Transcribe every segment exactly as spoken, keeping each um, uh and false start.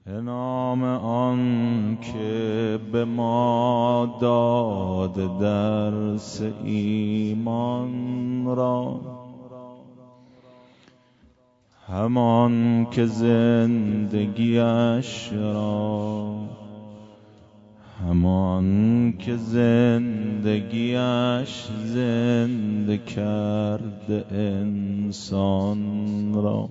به نام آن که به ما داد درس ایمان را، همان که زندگیش را همان که زندگیش زنده کرد انسان را.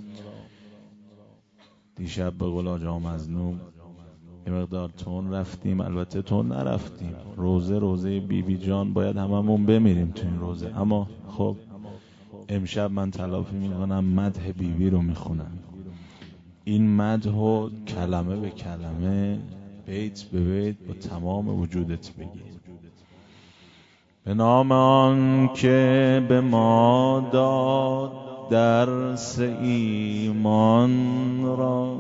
دیشب به قول آقا مظلوم یه مقدار تون رفتیم، البته تون نرفتیم. روزه روزه بی بی جان باید هممون بمیریم تو این روزه، اما خب امشب من تلافی میکنم، مدح بی بی رو میخونم. این مدح و کلمه به کلمه، بیت به بیت با تمام وجودت بگی. به نام آن که به ما داد درس ایمان را،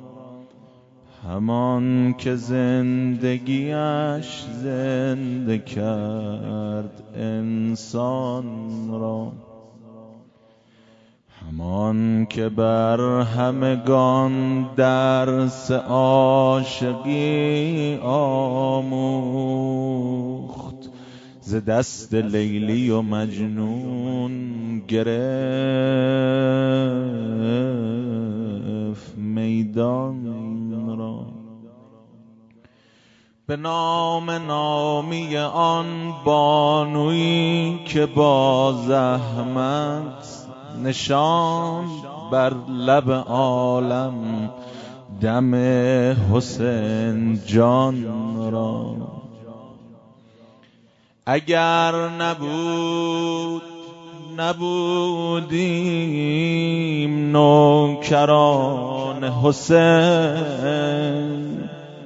همان که زندگیش زنده کرد انسان را، همان که بر همگان درس عاشقی آموخت، ز دست لیلی و مجنون گرفت میدان را. به نام نامی آن بانویی که با زحمت نشان بر لب عالم دم حسین جان را. اگر نبود نبودیم نوکران حسین،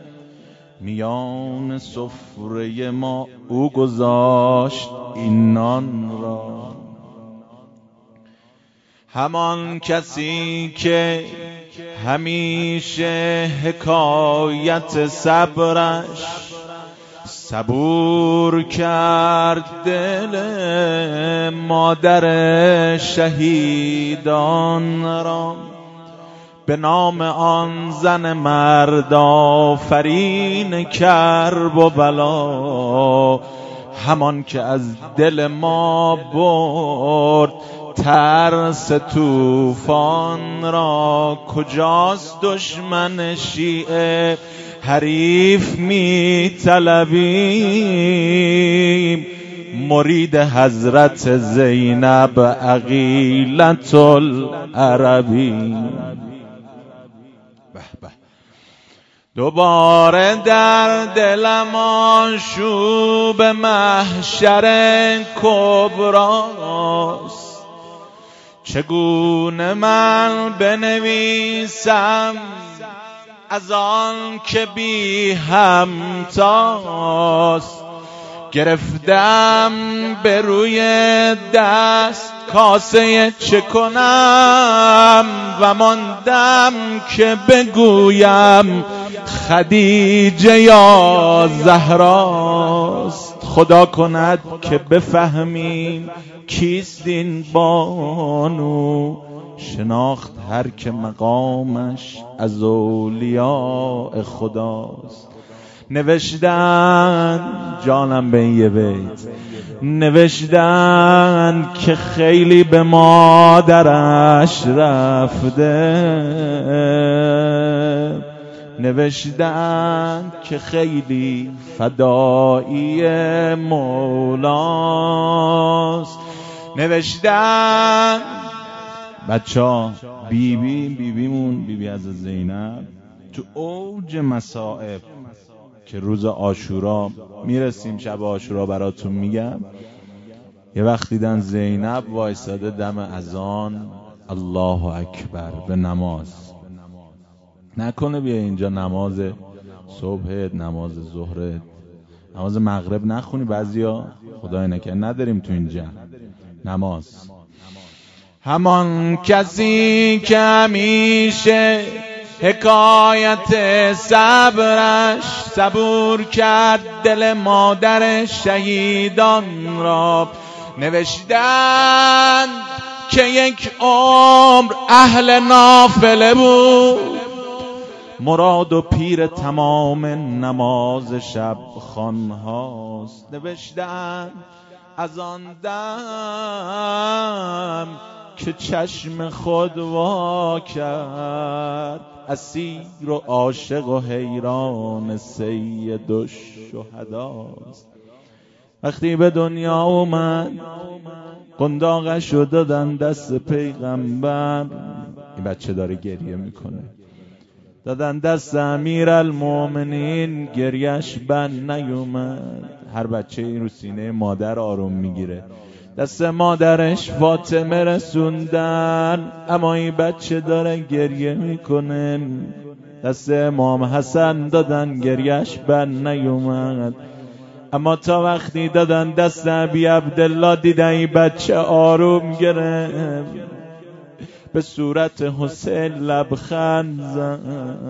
میان سفره ما او گذاشت این نان را. همان کسی که همیشه حکایت صبرش صبور کرد دل مادر شهیدان را. به نام آن زن مرد آفرین کرب و بلا، همان که از دل ما برد ترس طوفان را. کجاست دشمن شیعه حریف می طلبیم، مرید حضرت زینب عقیلة العربی. به به دوباره در دلم آشوب محشر کبراست، چگونه من بنویسم از آن که بی همتاست. گرفتم به روی دست کاسه چه کنم و ماندم که بگویم خدیجه یا زهراست. خدا کند که بفهمیم کیست این بانو، شناخت هر که مقامش از اولیاء خداست. نوشتن جانم به این یه بیت، نوشتن که خیلی به مادرش رفته، نوشتن که خیلی فدایی مولاست. نوشتن بچه ها بی بی بی بیمون بی بی از زینب تو اوج مصائب که روز عاشورا میرسیم، شب عاشورا براتون میگم، یه وقت دیدن زینب وایساده دم اذان الله اکبر به نماز. نکنه بیا اینجا نماز صبح، نماز ظهر، نماز مغرب نخونی؟ بعضیا خدای نکنه نداریم تو اینجا نماز. همان کسی که همیشه حکایت صبرش صبور کرد دل مادر شهیدان را. نوشتند که یک عمر اهل نافله بود، مراد و پیر تمام نماز شب خوانهاست. نوشتن از آن دم که چشم خود وا کرد، اسیر و عاشق و حیران سید الشهداست. وقتی به دنیا اومد قنداقش رو دادن دست پیغمبر. این بچه داره گریه میکنه. دادن دست امیرالمومنین، گریهش بند نیومد. هر بچه این رو سینه مادر آروم میگیره. دست مادرش فاطمه رسوندن، اما این بچه داره گریه میکنه. دست امام حسن دادن، گریهش بند نیومد. اما تا وقتی دادن دست ابی عبدالله، دیدن این بچه آروم گرفت، به صورت حسین لبخند زد.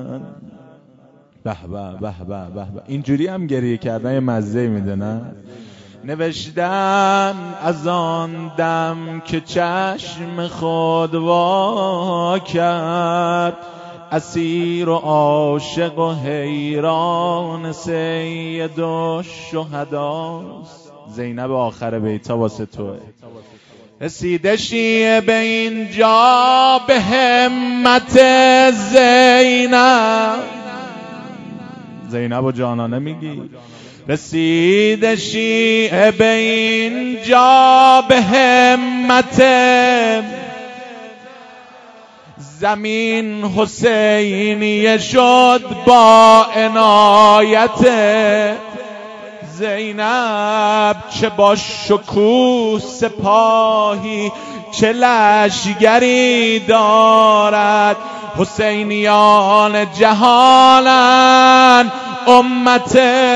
به به به به به. اینجوری هم گریه کردن مزه میده نه؟ نوشتن از آن دم که چشم خود وا کرد، اسیر و عاشق و حیران سید الشهداست. زینب آخر بیتا واسه توه. رسیده شیعه به اینجا به همت زینب. زینب و جانانه میگی. رسیده شیعه به اینجا به همت زمین حسینیه شد با عنایت. زینب چه با شکوه سپاهی چه لشگری دارد، حسینیان جهانن امت.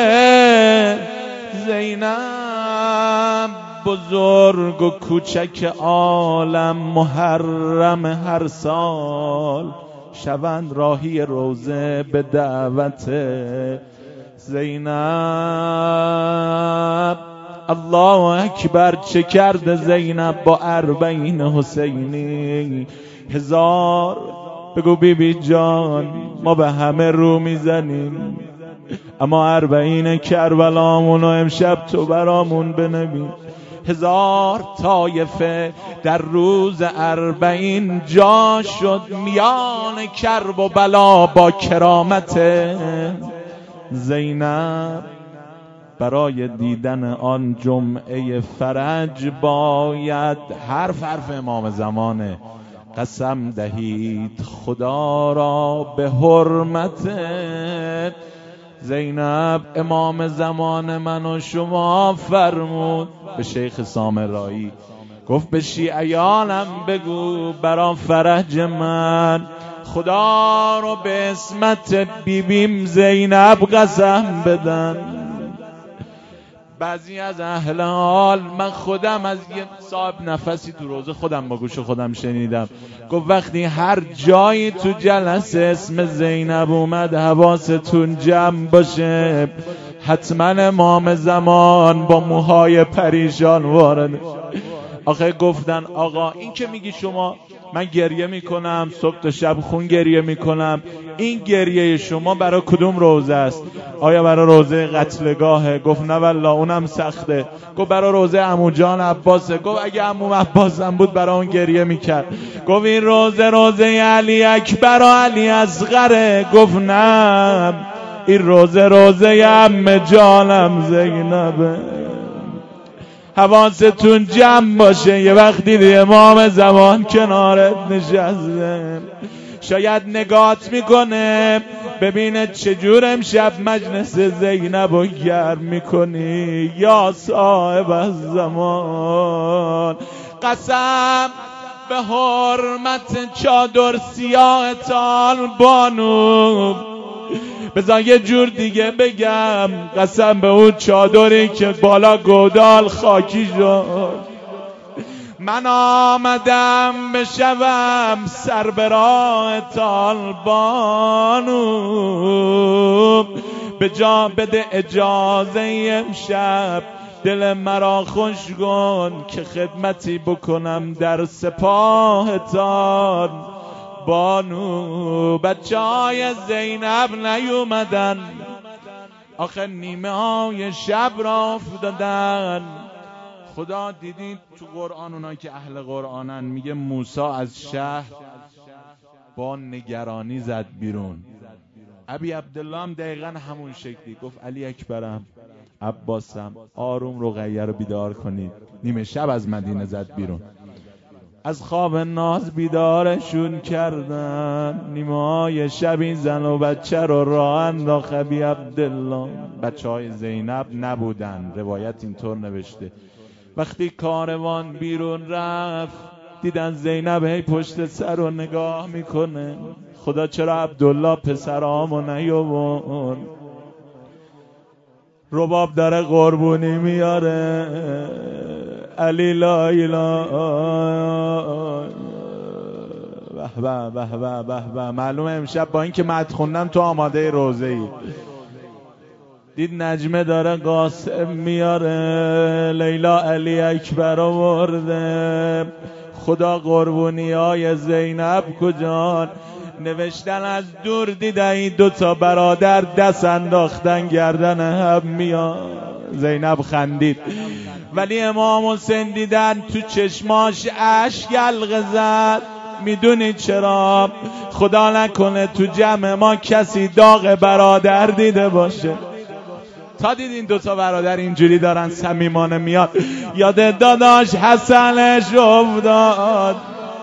زینب بزرگ و کوچک عالم محرم هر سال شوند راهی روزه به دعوت زینب. الله اکبر. چه کرده زینب با اربعین حسینی؟ هزار. بگو بی بی جان ما به همه رو میزنیم، اما اربعین کربلامونو امشب تو برامون بنویس. هزار طایفه در روز اربعین جا شد میان کرب و بلا با کرامت زینب. برای دیدن آن جمعه فرج باید حرف حرف امام زمانه. قسم دهید خدا را به حرمت زینب. امام زمان من و شما فرمود به شیخ سامرایی، گفت به شیعیانم بگو برا فرج من خدا رو به اسمت بیبیم زینب قسم بدن. بعضی از اهل حال، من خودم از یه صاحب نفسی تو روزه خودم با گوش خودم شنیدم، گفت وقتی هر جایی تو جلسه اسم زینب اومد حواستون جمع باشه، حتما امام زمان با موهای پریشان وارد. آخه گفتن آقا این که میگی شما من گریه میکنم صبح تا شب خون گریه میکنم، این گریه شما برای کدوم روزه است؟ آیا برای روزه قتلگاهه؟ گفت نه والله اونم سخته. گفت برای روزه عمو جان عباسه. گفت اگه عمو عباسم بود برای اون گریه میکرد. گفت این روزه روزه علی اکبر و علی اصغره. گفت نه این روزه روزه عمه جانم زینبه. حواستون جمع باشه، یه وقتی دی امام زمان کنارت نشسته، شاید نگات میکنه ببینه چجور امشب مجلس زینب رو گرم میکنی یا صاحب الزمان. قسم به حرمت چادر سیاهتان بانو، بذار یه جور دیگه بگم، قسم به اون چادری که بالا گودال خاکی شد، من آمدم بشوم سر به راه طالبانو، به جا بده اجازه امشب دل مرا خوش کن که خدمتی بکنم در سپاهتان. بانو بچه های زینب نیومدن، آخه نیمه های شب را افتادن. خدا دیدید تو قرآن، اونایی که اهل قرآنن، میگه موسی از شهر با نگرانی زد بیرون. ابی عبدالله هم دقیقا همون شکلی گفت علی اکبرم، عباسم، آروم رقیه رو بیدار کنید. نیمه شب از مدینه زد بیرون. از خواب ناز بیدارشون کردن، نیمه های شبی زن و بچه رو راه انداخت ابی عبدالله. بچه های زینب نبودن، روایت اینطور نوشته. وقتی کاروان بیرون رفت دیدن زینب هی پشت سر رو نگاه میکنه. خدا چرا عبدالله پسرامو نیاورد؟ رباب داره قربونی میاره، علی لا اله. به به به به به به. معلومه امشب با اینکه مد خوندم تو آماده روزه ای. دید نجمه داره قاسم میاره، لیلا علی اکبر آورده. خدا قربونی های زینب کجان؟ نوشتن از دور دیدن این دو تا برادر دست انداختن گردن هم میاد. زینب خندید، ولی امام حسین دیدن تو چشماش اشک حلقه زد. میدونید چرا؟ خدا نکنه تو جمع ما کسی داغ برادر دیده باشه. تا دیدین دو تا برادر اینجوری دارن صمیمانه میاد، یاد داداش حسنش افتاد.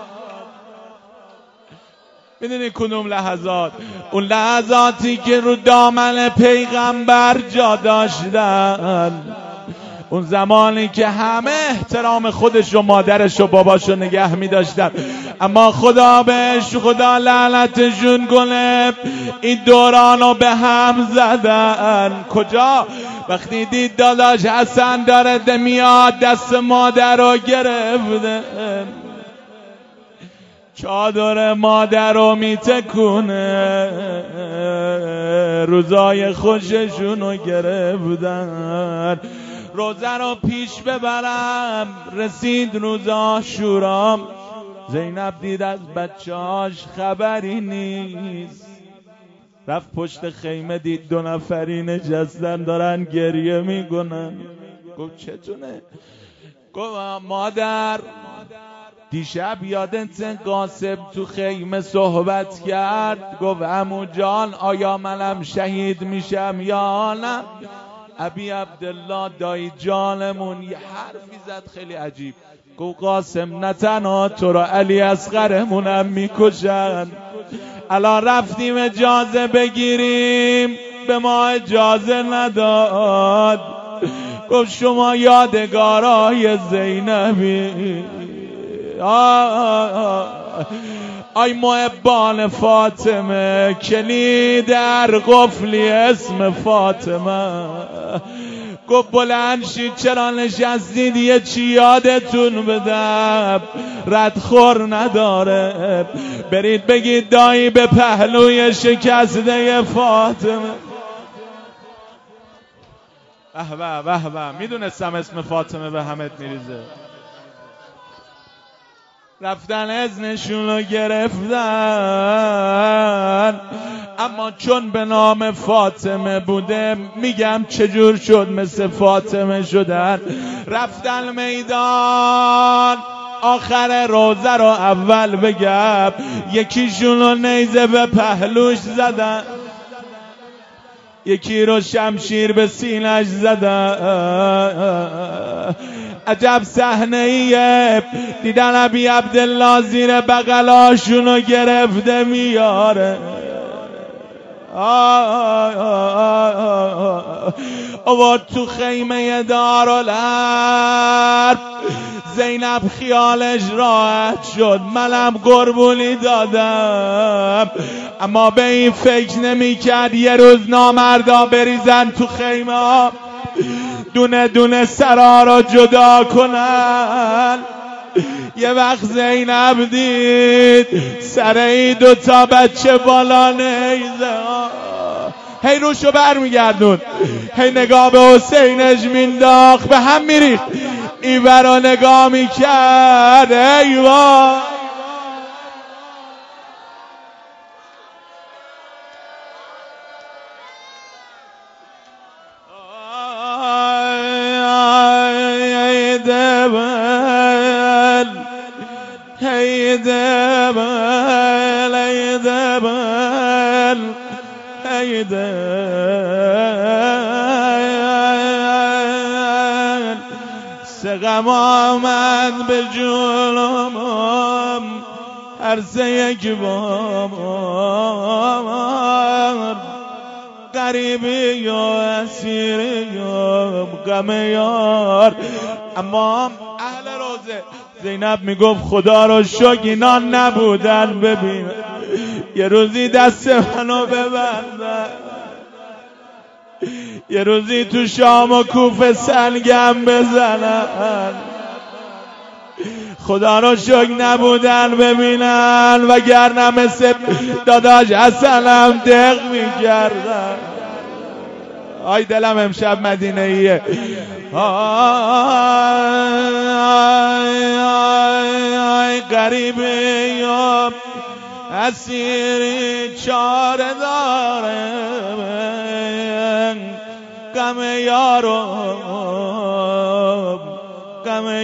میدونی کدوم لحظات؟ اون لحظاتی که رو دامن پیغمبر جا داشتن، اون زمانی که همه احترام خودش و مادرش و باباش رو نگه می داشتن، اما خدا بهش خدا لعنتشون کنه این دورانو به هم زدن. کجا؟ وقتی دید داداش حسن داره میاد دست مادر رو گرفته، چادر مادر رو میتکونه، روزای خوششون رو گرفتن. روزه رو پیش ببرم، رسید روز عاشورا. زینب دید از بچه‌هاش خبری نیست، رفت پشت خیمه دید دو نفری نشستن دارن گریه میکنن. گفت چتونه؟ گفت مادر دیشب یادت قاسم تو خیمه صحبت کرد، گفت عمو جان آیا منم شهید میشم یا نه؟ ابی عبدالله دایی جانمون یه حرفی زد خیلی عجیب. گفت قاسم نه تنها تو را علی اصغرمونم میکشن، الان رفتیم اجازه بگیریم به ما اجازه نداد. گفت شما یادگارای زینبی. آی محبان فاطمه، کلید در قفلی اسم فاطمه. گفت بلند شید، چرا نشستید یه چی یادتون بدم؟ ردخور نداره، برید بگید دایی به پهلوی شکسته فاطمه. به به به به، میدونستم اسم فاطمه به همت میریزه. رفتن اذنشون رو گرفتن، اما چون به نام فاطمه بوده میگم چجور شد مثل فاطمه شدن. رفتن میدان، آخر روزه رو اول بگم، یکیشون رو نیزه به پهلوش زدن، یکی رو شمشیر به سینش زدن. عجب صحنه ایه، دیدن ابی عبدالله زیر بغلاشونو گرفته میاره. آورد تو خیمه دارالحرب. زینب خیالش راحت شد، منم قربونی دادم، اما به این فکر نمی کرد یه روز نامردا بریزن تو خیمه ها، دونه دونه سرا را جدا کنن. یه وقت زینب دید سر ای دو تا بچه بالا نیزه ها، هی روشو بر میگردون، هی نگاه به حسینش مینداخت، به هم میریخت، این برا نگاه میکرد. ای وای بل ایدن سقم آمد به جلوم هر سه یک بار غریبی یا اسیری یا غم یار. اما اهل روزه زینب میگفت خدا رو شکر اینا نبودن، ببین یه روزی دست منو ببندن، یه روزی تو شام و کوفه سنگم بزنن، خدا رو شکر نبودن ببینن، وگرنه مثل داداش حسنم دق میکردن. آی دلم امشب مدینه ایه. آی آی آی غریبیم اسیری چاره داره غم یارم غم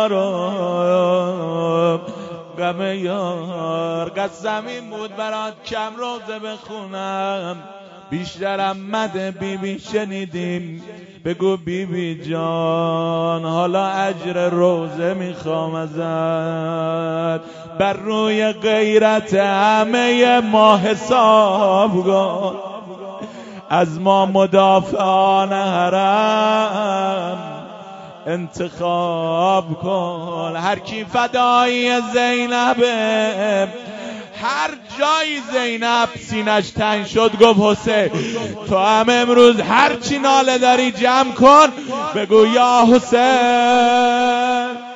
یارم غم یار. قسمین بود برات کم روزه بخونم، بیشترم مده بی بی شنیدیم، بگو بی بی جان حالا اجر روزه میخوام ازت، بر روی غیرت همه ما حساب کن، از ما مدافعان حرم انتخاب کن. هر کی فدایی زینبه، هر جای زینب سینش تنگ شد گفت حسین تو هم امروز هر چی ناله داری جمع کن بگو یا حسین.